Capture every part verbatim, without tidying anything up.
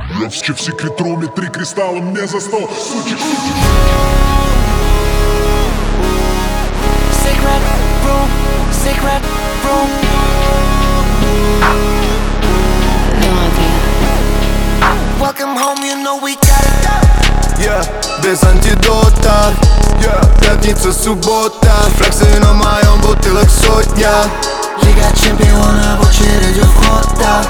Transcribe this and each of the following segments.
Я в секретроме три кристалла мне за стол. Сучек, сучек. Secret room, secret room. No idea. Welcome home, you know we got it. Yeah, без антидота. Yeah, пятница, суббота. Фраксы на моем, бутылок сотня. Лига чемпионов, очередью вход, да.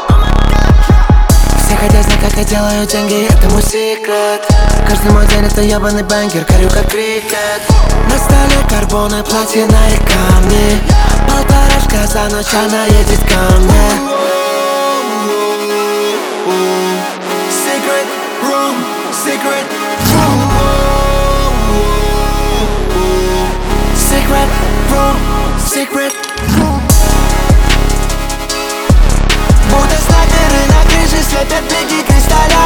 Все хотят знать, как я делаю деньги, это мой секрет. Каждый мой день это ебаный бенгер, горю как крикет. На столе карбоны, платина и камни. Полторашка за ночь, она едет ко мне. Secret room, secret room. Secret room, secret room. Будто снайперы на крыше слепят блики кристалля.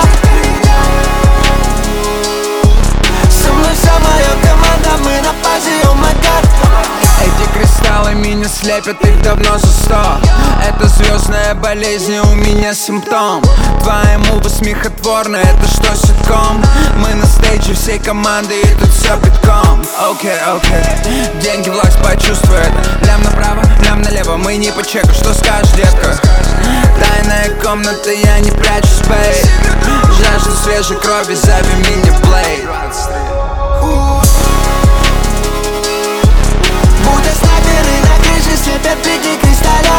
Со мной вся моя команда, мы на базе, oh my god. Эти кристаллы меня слепят, их давно за сто. Это звездная болезнь, у меня симптом. Твои мувы смехотворны, это что, ситком? Мы на стейдже всей команды, и тут все битком. Окей, окей, деньги, власть почувствует. Лям направо, лям налево, мы не по чеку, что скажешь, детка? Тайная комната, я не прячусь, бейб. Жажду свежей крови, зови меня Блейд. Будто снайперы на крыше слепят блики кристалля.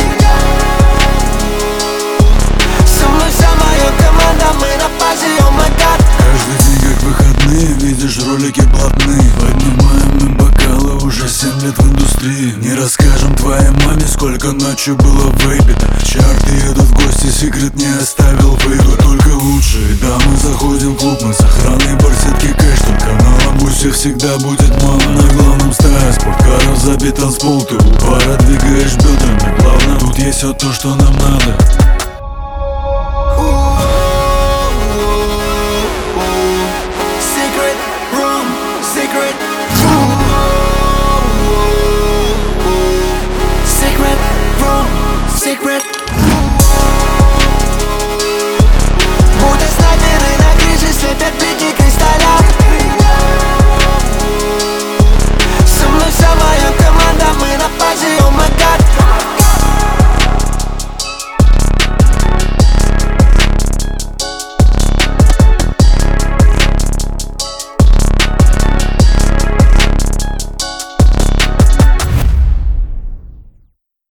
Со мной вся моя команда, мы на базе, oh my god. Каждый день как выходные, видишь ролики блатные. Поднимаем мы бокалы, уже семь лет в индустрии. Не расскажем твоей маме, сколько ночью было выпито. В чарты едут в гости, секрет не оставил выбор. Только лучшие дамы заходим в клуб, мы с охраной барсетки кэш. Только на ламбусе всегда будет мало. На главном стая спорткаров забит танцпол. Ты у бара двигаешь бедрами плавно. Тут есть все то, что нам надо.